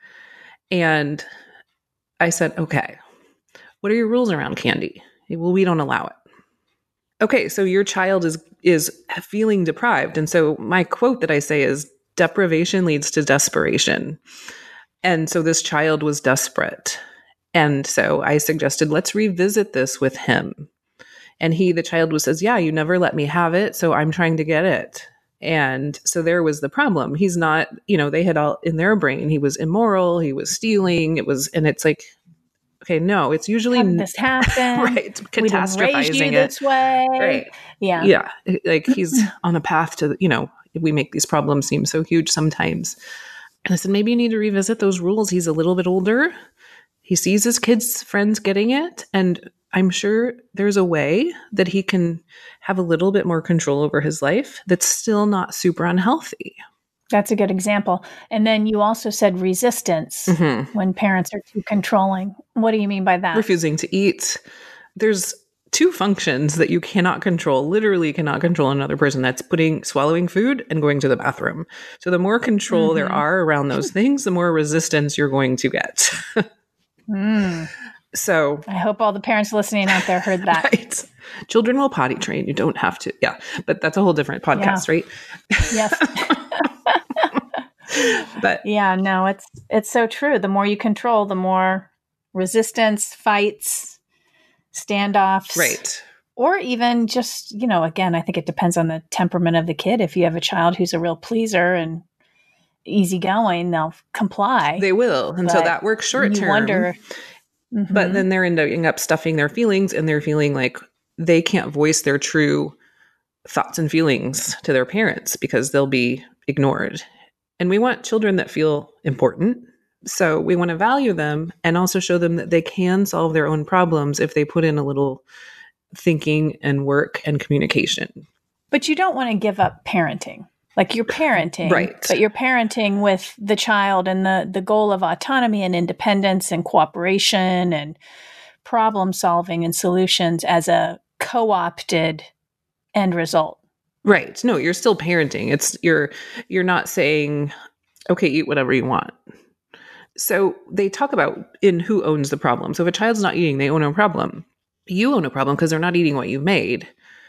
And I said, okay, what are your rules around candy? Well, we don't allow it. Okay, so your child is feeling deprived. And so my quote that I say is, deprivation leads to desperation. And so this child was desperate. And so I suggested, let's revisit this with him. And the child says, yeah, you never let me have it, so I'm trying to get it. And so there was the problem. He's not, they had all in their brain, he was immoral, he was stealing, and it's like, okay, no, it's usually how did this happen? Right. Catastrophizing this way. Right. Yeah. Yeah. Like he's on a path to, we make these problems seem so huge sometimes. And I said, maybe you need to revisit those rules. He's a little bit older. He sees his kids' friends getting it. And I'm sure there's a way that he can have a little bit more control over his life that's still not super unhealthy. That's a good example. And then you also said resistance when parents are too controlling. What do you mean by that? Refusing to eat. There's two functions that you cannot control, literally cannot control another person. That's swallowing food and going to the bathroom. So the more control there are around those things, the more resistance you're going to get. So I hope all the parents listening out there heard that. Right. Children will potty train. You don't have to. Yeah. But that's a whole different podcast, right? Yes. But yeah, no, it's so true. The more you control, the more resistance, fights, standoffs. Right. Or even just, again, I think it depends on the temperament of the kid. If you have a child who's a real pleaser and easygoing, they'll comply. They will. And so that works short term. Wonder, But then they're ending up stuffing their feelings, and they're feeling like they can't voice their true thoughts and feelings to their parents because they'll be ignored. And we want children that feel important. So we want to value them and also show them that they can solve their own problems if they put in a little thinking and work and communication. But you don't want to give up parenting. Like you're parenting, right? But you're parenting with the child and the goal of autonomy and independence and cooperation and problem solving and solutions as a co-opted end result. Right. No, you're still parenting. It's you're not saying, okay, eat whatever you want. So they talk about in who owns the problem. So if a child's not eating, they own a problem. You own a problem because they're not eating what you made.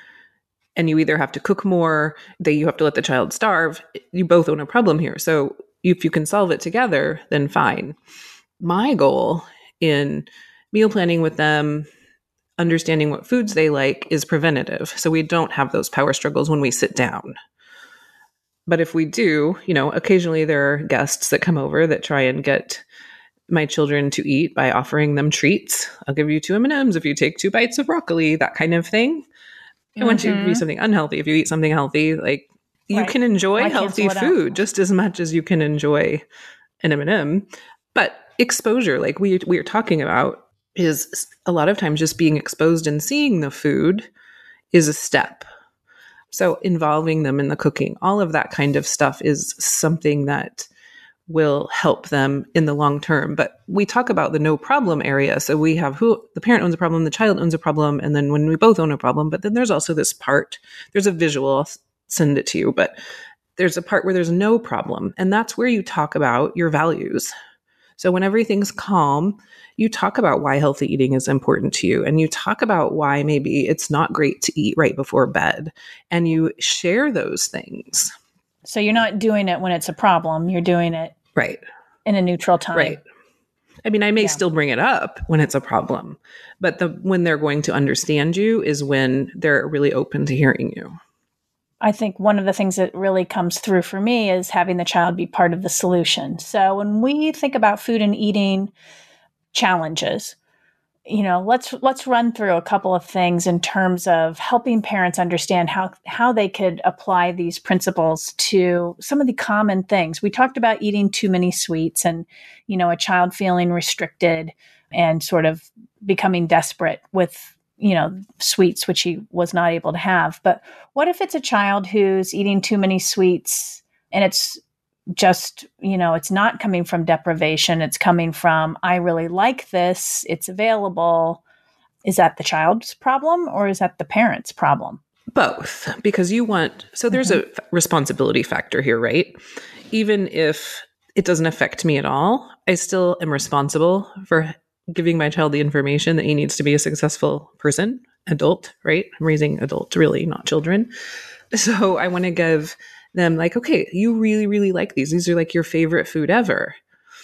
And you either have to cook more, you have to let the child starve. You both own a problem here. So if you can solve it together, then fine. My goal in meal planning with them, understanding what foods they like, is preventative. So we don't have those power struggles when we sit down. But if we do, occasionally there are guests that come over that try and get my children to eat by offering them treats. I'll give you 2 M&Ms if you take 2 bites of broccoli, that kind of thing. I want you to be something unhealthy. If you eat something healthy, like you can enjoy healthy food just as much as you can enjoy an M&M. But exposure, like we are talking about, is a lot of times just being exposed and seeing the food is a step. So involving them in the cooking, all of that kind of stuff is something that will help them in the long term. But we talk about the no problem area. So we have the parent owns a problem, the child owns a problem, and then when we both own a problem, but then there's also this part, there's a visual, I'll send it to you, but there's a part where there's no problem. And that's where you talk about your values. So when everything's calm, you talk about why healthy eating is important to you. And you talk about why maybe it's not great to eat right before bed. And you share those things. So you're not doing it when it's a problem. You're doing it right in a neutral time. Right. I mean, I may still bring it up when it's a problem, but when they're going to understand you is when they're really open to hearing you. I think one of the things that really comes through for me is having the child be part of the solution. So when we think about food and eating challenges, let's run through a couple of things in terms of helping parents understand how they could apply these principles to some of the common things. We talked about eating too many sweets and, a child feeling restricted and sort of becoming desperate with sweets, which he was not able to have. But what if it's a child who's eating too many sweets and it's just, it's not coming from deprivation. It's coming from, I really like this. It's available. Is that the child's problem or is that the parent's problem? Both, because there's a responsibility factor here, right? Even if it doesn't affect me at all, I still am responsible for giving my child the information that he needs to be a successful person, adult, right? I'm raising adults, really, not children. So I want to give them like, okay, you really, really like these. These are like your favorite food ever.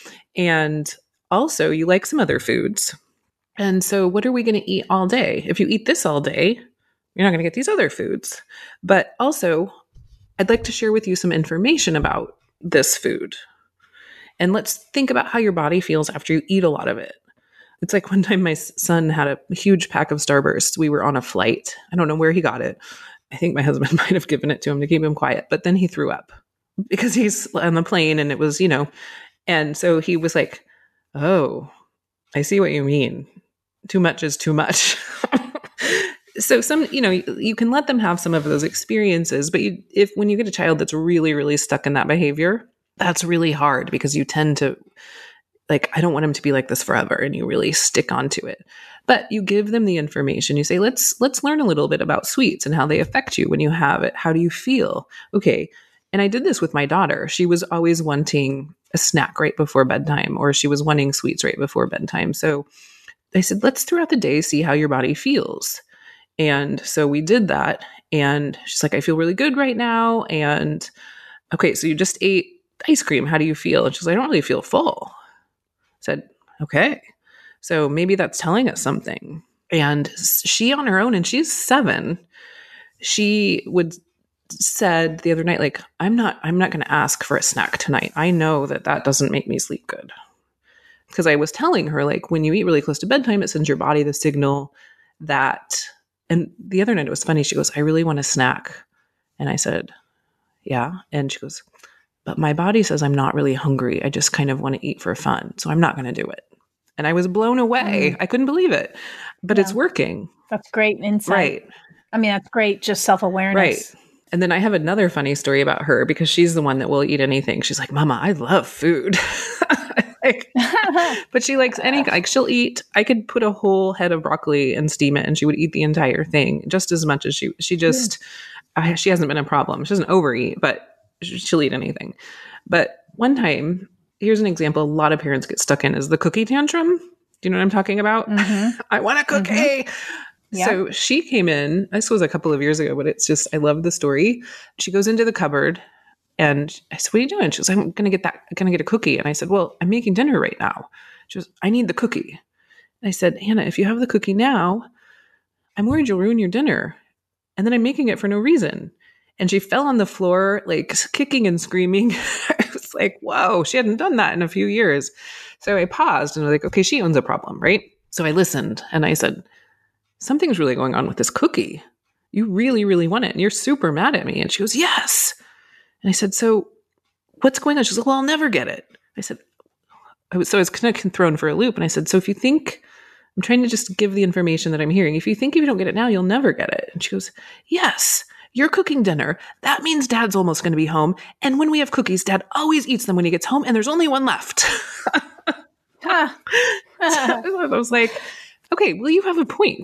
And also you like some other foods. And so what are we going to eat all day? If you eat this all day, You're not going to get these other foods. But also, I'd like to share with you some information about this food. And let's think about how your body feels after you eat a lot of it. It's like one time my son had a huge pack of Starbursts. We were on a flight. I don't know where he got it. I think my husband might have given it to him to keep him quiet. But then he threw up because he's on the plane and it was, and so he was like, oh, I see what you mean. Too much is too much. So you can let them have some of those experiences, but when you get a child that's really, really stuck in that behavior, that's really hard because you tend to I don't want him to be like this forever, and you really stick onto it. But you give them the information. You say, let's learn a little bit about sweets and how they affect you when you have it. How do you feel? Okay. And I did this with my daughter. She was always wanting a snack right before bedtime, or she was wanting sweets right before bedtime. So I said, let's throughout the day see how your body feels. And so we did that. And she's like, I feel really good right now. And okay, so you just ate ice cream. How do you feel? And she's like, I don't really feel full. I said, okay. So maybe that's telling us something. And she on her own, and she's 7, she said the other night, I'm not going to ask for a snack tonight. I know that doesn't make me sleep good. Because I was telling her, when you eat really close to bedtime, it sends your body the signal that, and the other night it was funny. She goes, I really want a snack. And I said, yeah. And she goes, but my body says I'm not really hungry. I just kind of want to eat for fun. So I'm not going to do it. And I was blown away. I couldn't believe it, but it's working. That's great insight. Right. I mean, that's great. Just self-awareness. Right. And then I have another funny story about her because she's the one that will eat anything. She's like, Mama, I love food. But she likes she'll eat. I could put a whole head of broccoli and steam it, and she would eat the entire thing just as much as she hasn't been a problem. She doesn't overeat, but she'll eat anything. But one time, here's an example a lot of parents get stuck in is the cookie tantrum. Do you know what I'm talking about? Mm-hmm. I want a cookie. Mm-hmm. Yeah. So she came in, this was a couple of years ago, but it's just, I love the story. She goes into the cupboard and I said, what are you doing? She goes, I'm going to get a cookie. And I said, well, I'm making dinner right now. She goes, I need the cookie. And I said, Hannah, if you have the cookie now, I'm worried you'll ruin your dinner. And then I'm making it for no reason. And she fell on the floor, kicking and screaming. I was like, whoa, she hadn't done that in a few years. So I paused and I was like, okay, she owns a problem, right? So I listened and I said, something's really going on with this cookie. You really, really want it. And you're super mad at me. And she goes, yes. And I said, so what's going on? She goes, well, I'll never get it. I said, I was kind of thrown for a loop. And I said, so if you think, I'm trying to just give the information that I'm hearing. If you think if you don't get it now, you'll never get it. And she goes, yes. You're cooking dinner. That means Dad's almost going to be home. And when we have cookies, Dad always eats them when he gets home, and there's only one left. So I was like, okay, well, you have a point.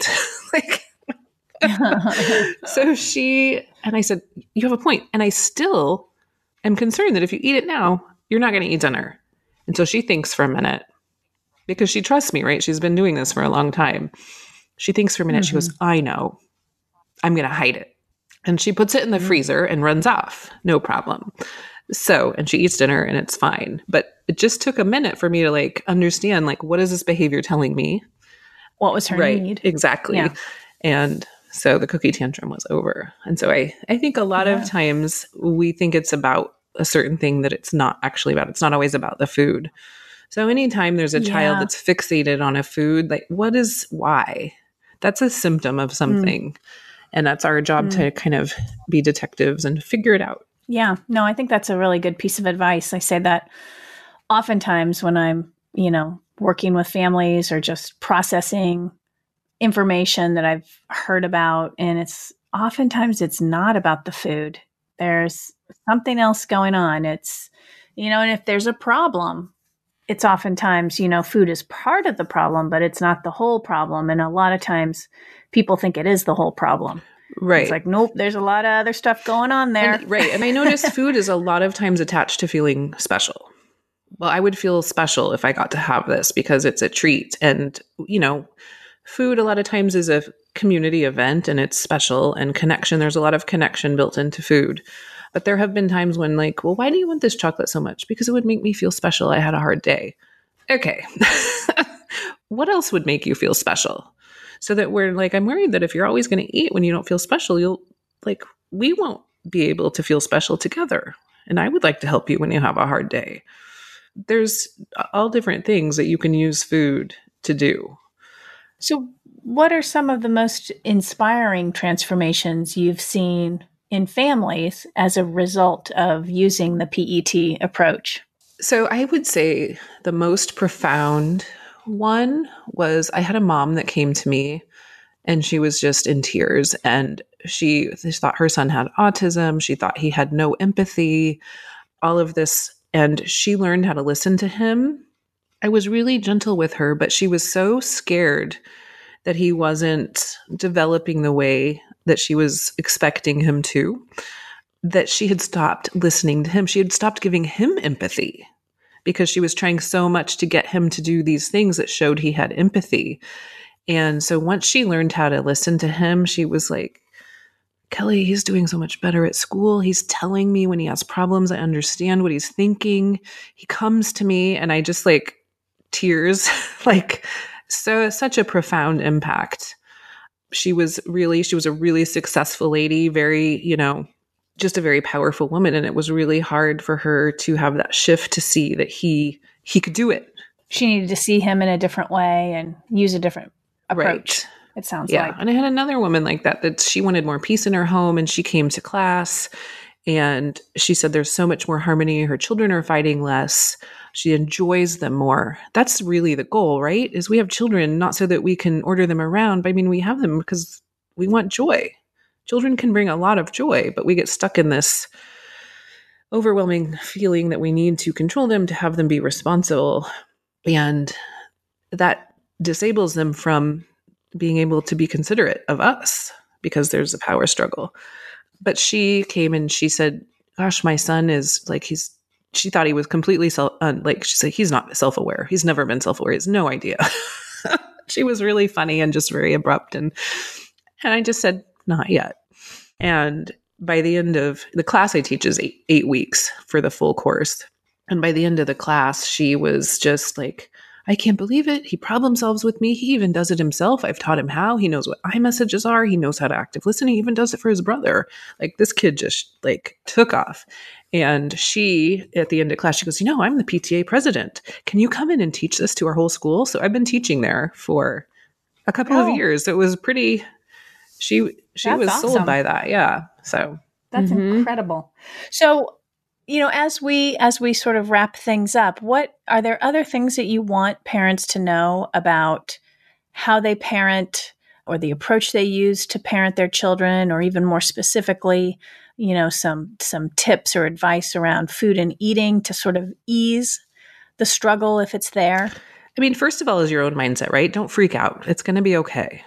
So I said, you have a point. And I still am concerned that if you eat it now, you're not going to eat dinner. And so she thinks for a minute, because she trusts me, right? She's been doing this for a long time. She thinks for a minute. Mm-hmm. She goes, I know. I'm going to hide it. And she puts it in the freezer and runs off. No problem. So, and she eats dinner and it's fine. But it just took a minute for me to understand, what is this behavior telling me? What was her need? Exactly. Yeah. And so the cookie tantrum was over. And so I think a lot of times we think it's about a certain thing that it's not actually about. It's not always about the food. So anytime there's a child that's fixated on a food, why? That's a symptom of something. And that's our job to kind of be detectives and figure it out. Yeah. No, I think that's a really good piece of advice. I say that oftentimes when I'm, working with families or just processing information that I've heard about. And oftentimes it's not about the food. There's something else going on. It's, and if there's a problem, it's oftentimes, food is part of the problem, but it's not the whole problem. And a lot of times people think it is the whole problem. Right. It's nope, there's a lot of other stuff going on there. And I notice food is a lot of times attached to feeling special. Well, I would feel special if I got to have this because it's a treat. And, food a lot of times is a community event and it's special and connection. There's a lot of connection built into food. But there have been times when well, why do you want this chocolate so much? Because it would make me feel special. I had a hard day. Okay. What else would make you feel special? so that we're like, I'm worried that if you're always going to eat when you don't feel special, we won't be able to feel special together. And I would like to help you when you have a hard day. There's all different things that you can use food to do. So what are some of the most inspiring transformations you've seen in families as a result of using the PET approach? So I would say the most profound one was I had a mom that came to me and she was just in tears, and she thought her son had autism. She thought he had no empathy, all of this. And she learned how to listen to him. I was really gentle with her, but she was so scared that he wasn't developing the way that she was expecting him to, that she had stopped listening to him. She had stopped giving him empathy because she was trying so much to get him to do these things that showed he had empathy. And so once she learned how to listen to him, she was like, Kelly, he's doing so much better at school. He's telling me when he has problems. I understand what he's thinking. He comes to me and I just tears, such a profound impact. She was a really successful lady, very, just a very powerful woman. And it was really hard for her to have that shift to see that he could do it. She needed to see him in a different way and use a different approach. Right. It sounds like. And I had another woman like that she wanted more peace in her home, and she came to class and she said there's so much more harmony. Her children are fighting less. She enjoys them more. That's really the goal, right? Is we have children not so that we can order them around, but we have them because we want joy. Children can bring a lot of joy, but we get stuck in this overwhelming feeling that we need to control them, to have them be responsible. And that disables them from being able to be considerate of us because there's a power struggle. But she came and she said, gosh, my son is she thought he was completely she said, he's not self-aware. He's never been self-aware. He has no idea. She was really funny and just very abrupt. And I just said, not yet. And by the end of the class, I teach is 8 weeks for the full course. And by the end of the class, she was just like, I can't believe it. He problem solves with me. He even does it himself. I've taught him how. He knows what iMessages are. He knows how to active listen. He even does it for his brother. This kid just took off. And she, at the end of class, she goes, I'm the PTA president. Can you come in and teach this to our whole school? So I've been teaching there for a couple of years. It was pretty, she was awesome. Sold by that. Yeah. So that's incredible. So, as we sort of wrap things up, are there other things that you want parents to know about how they parent or the approach they use to parent their children, or even more specifically, some tips or advice around food and eating to sort of ease the struggle if it's there? First of all, is your own mindset, right? Don't freak out. It's going to be okay.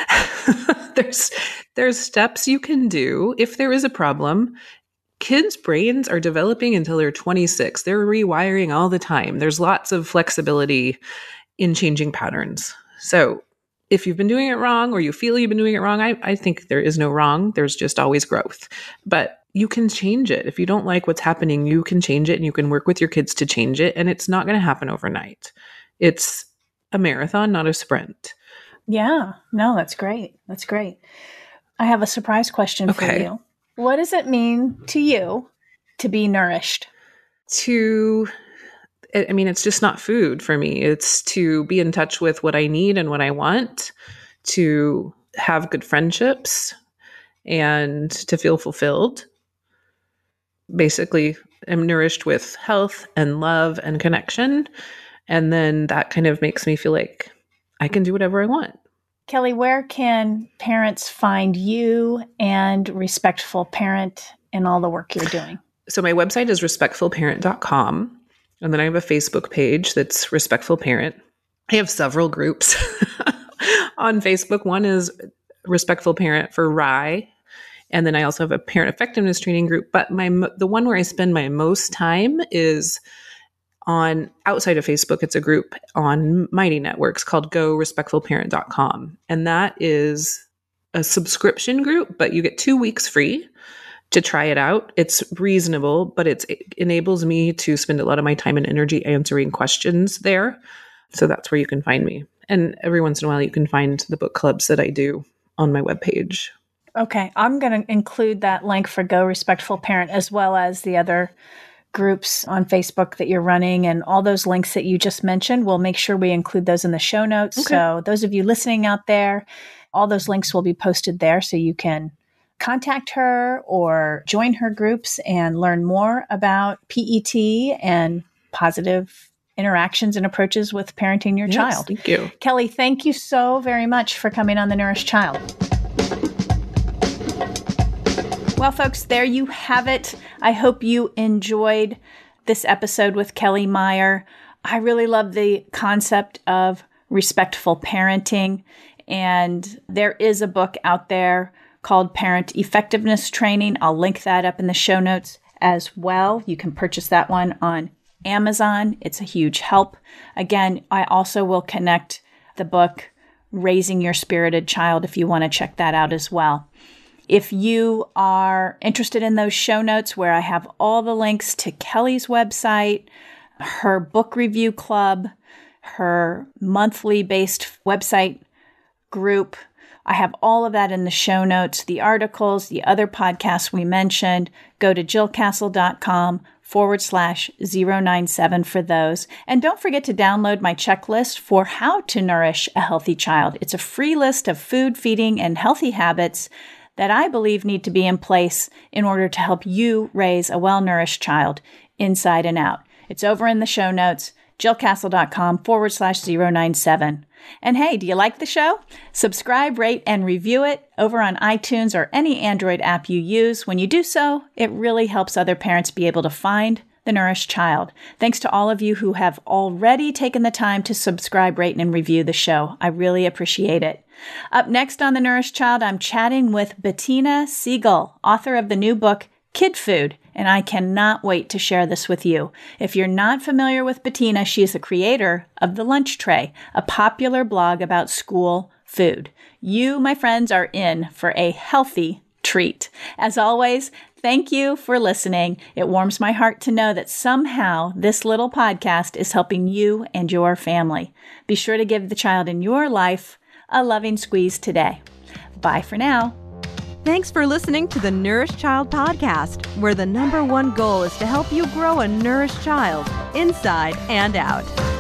There's steps you can do if there is a problem. Kids' brains are developing until they're 26. They're rewiring all the time. There's lots of flexibility in changing patterns. So if you've been doing it wrong or you feel you've been doing it wrong, I think there is no wrong. There's just always growth. But you can change it. If you don't like what's happening, you can change it and you can work with your kids to change it. And it's not going to happen overnight. It's a marathon, not a sprint. Yeah. No, that's great. That's great. I have a surprise question for you. What does it mean to you to be nourished? It's just not food for me. It's to be in touch with what I need and what I want, to have good friendships, and to feel fulfilled. Basically, I'm nourished with health and love and connection. And then that kind of makes me feel like I can do whatever I want. Kelly, where can parents find you and Respectful Parent and all the work you're doing? So my website is respectfulparent.com. And then I have a Facebook page that's Respectful Parent. I have several groups on Facebook. One is Respectful Parent for Rye. And then I also have a parent effectiveness training group. But the one where I spend my most time is on outside of Facebook. It's a group on Mighty Networks called GoRespectfulParent.com. And that is a subscription group, but you get 2 weeks free to try it out. It's reasonable, but it enables me to spend a lot of my time and energy answering questions there. So that's where you can find me. And every once in a while, you can find the book clubs that I do on my webpage. Okay. I'm going to include that link for Go Respectful Parent as well as the other groups on Facebook that you're running, and all those links that you just mentioned. We'll make sure we include those in the show notes. Okay. So those of you listening out there, all those links will be posted there so you can contact her or join her groups and learn more about PET and positive interactions and approaches with parenting your child. Thank you. Kelly, thank you so very much for coming on The Nourished Child. Well, folks, there you have it. I hope you enjoyed this episode with Kelly Meyer. I really love the concept of respectful parenting. And there is a book out there called Parent Effectiveness Training. I'll link that up in the show notes as well. You can purchase that one on Amazon. It's a huge help. Again, I also will connect the book Raising Your Spirited Child if you want to check that out as well. If you are interested in those show notes where I have all the links to Kelly's website, her book review club, her monthly based website group, I have all of that in the show notes, the articles, the other podcasts we mentioned. Go to jillcastle.com/097 for those. And don't forget to download my checklist for how to nourish a healthy child. It's a free list of food, feeding, and healthy habits that I believe need to be in place in order to help you raise a well-nourished child inside and out. It's over in the show notes, jillcastle.com/097. And hey, do you like the show? Subscribe, rate, and review it over on iTunes or any Android app you use. When you do so, it really helps other parents be able to find the nourished child. Thanks to all of you who have already taken the time to subscribe, rate, and review the show. I really appreciate it. Up next on The Nourished Child, I'm chatting with Bettina Siegel, author of the new book, Kid Food, and I cannot wait to share this with you. If you're not familiar with Bettina, she is the creator of The Lunch Tray, a popular blog about school food. You, my friends, are in for a healthy treat. As always, thank you for listening. It warms my heart to know that somehow this little podcast is helping you and your family. Be sure to give the child in your life a loving squeeze today. Bye for now. Thanks for listening to the Nourished Child podcast, where the #1 goal is to help you grow a nourished child inside and out.